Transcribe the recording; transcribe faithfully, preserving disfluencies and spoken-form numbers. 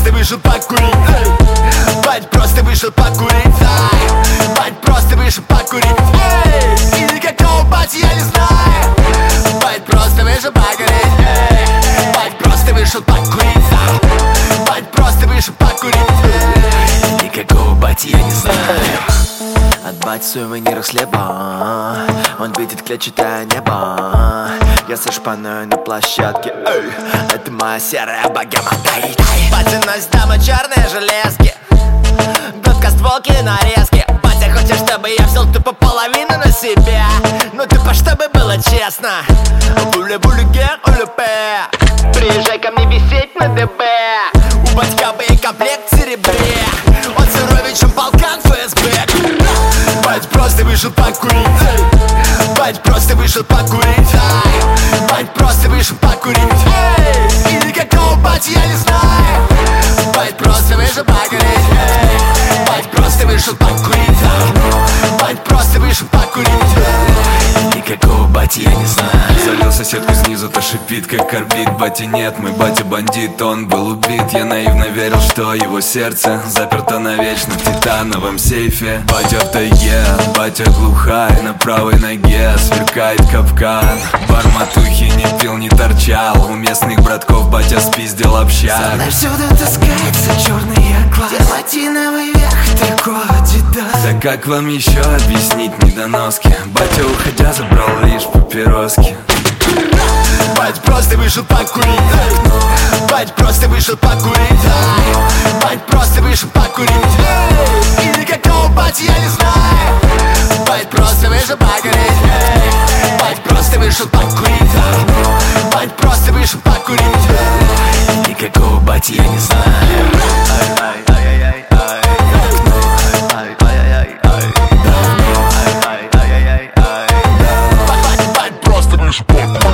просто вышел покурить. Бать просто вышел покурить. Бать просто вышел покурить. И никакого бати я не знаю. Бать просто вышел покурить. Бать просто вышел покурить. Бать просто вышел покурить. И никакого бати я не знаю. От бати в сувенирах с хлеба. Он видит клетчатое небо. Я со шпаной на площадке. Эй, это моя серая богема. Батя носит дома черные железки, гладкостволки нарезки. Батя хочет, чтобы я взял тупо половину на себя. Ну тупо, чтобы было честно. Буле-буле-ге, улюпе. Приезжай ко мне висеть на ДБ. У батька боекомплект в серебре. Он суровее, чем полкан ФСБ. Бать просто вышел покурить. Бать просто вышел покурить. Бать просто вышел покурить. И никакого бати я не знаю. Бать просто вышел покурить. Бать просто вышел покурить. Бать просто вышел покурить. И никакого бати я не знаю. Залил соседку снизу, та шипит, как орбит. Бати нет, мой батя бандит, он был убит. Я наивно верил, что его сердце заперто навечно в титановом сейфе. Батя в тайге, батя глухая, на правой ноге сверкает капкан. Барматухи не пил, не торчал, у местных братков батя спиздил общак. Знаешь, всюду таскается черный класс, платиновый верх, трико, адидас. Да как вам еще объяснить недоноски? Батя, уходя, забрал лишь папироски. Бать просто вышел покурить. Бать просто вышел покурить. Бать просто вышел покурить. И никакого бати я не знаю. Бать просто вышел покурить. Бать просто вышел покурить. Бать просто вышел покурить. И никакого бати я не знаю. Бать просто вышел покурить.